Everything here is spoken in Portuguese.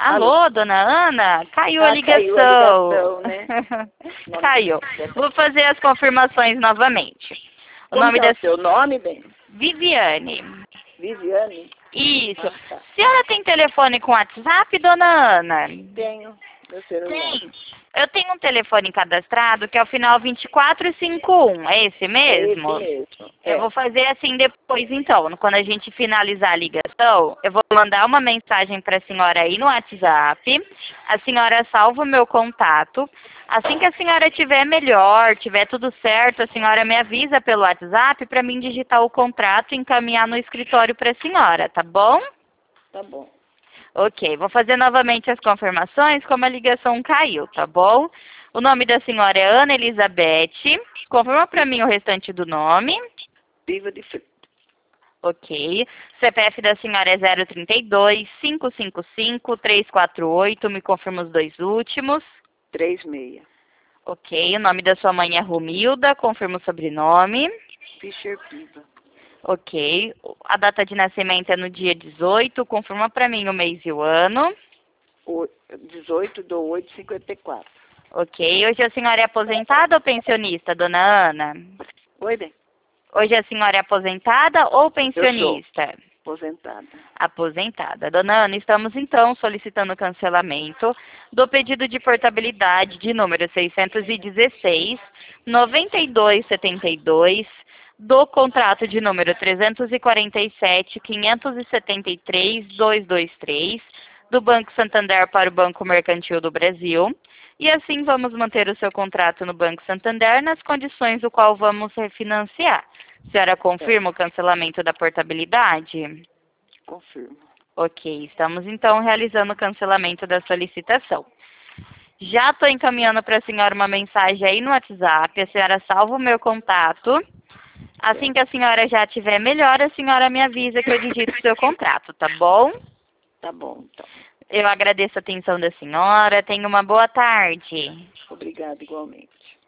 Alô, dona Ana? Caiu a ligação. Caiu a ligação, né? Caiu. Vou fazer as confirmações novamente. O Como nome que é da o seu nome, bem? Viviane. Viviane? Isso. Ah, tá. A senhora tem telefone com WhatsApp, dona Ana? Tenho meu celular. Tem. Eu tenho um telefone cadastrado que é o final 2451. É esse mesmo? É esse mesmo. Eu vou fazer assim depois, então. Quando a gente finalizar a ligação, eu vou mandar uma mensagem para a senhora aí no WhatsApp. A senhora salva o meu contato. Assim que a senhora tiver melhor, tiver tudo certo, a senhora me avisa pelo WhatsApp para mim digitar o contrato e encaminhar no escritório para a senhora, tá bom? Tá bom. Ok, vou fazer novamente as confirmações, como a ligação caiu, tá bom? O nome da senhora é Ana Elizabeth. Confirma para mim o restante do nome. Viva de Frio. Ok. CPF da senhora é 032 555 348. Me confirma os dois últimos. 36. Ok. O nome da sua mãe é Romilda. Confirma o sobrenome. Fischer Piva. Ok. A data de nascimento é no dia 18. Confirma para mim o mês e o ano. 18/8/54. Ok. Hoje a senhora é aposentada ou pensionista, dona Ana? Oi, bem? Hoje a senhora é aposentada ou Eu pensionista? sou aposentada. Aposentada. Dona Ana, estamos então solicitando o cancelamento do pedido de portabilidade de número 616 9272 do contrato de número 347 573 223 do Banco Santander para o Banco Mercantil do Brasil. E assim vamos manter o seu contrato no Banco Santander nas condições do qual vamos refinanciar. A senhora confirma o cancelamento da portabilidade? Confirmo. Ok, estamos então realizando o cancelamento da solicitação. Já estou encaminhando para a senhora uma mensagem aí no WhatsApp, a senhora salva o meu contato. Assim que a senhora já tiver melhor, a senhora me avisa que eu digito o seu contrato, tá bom? Tá bom, então. Eu agradeço a atenção da senhora, tenha uma boa tarde. Obrigada igualmente.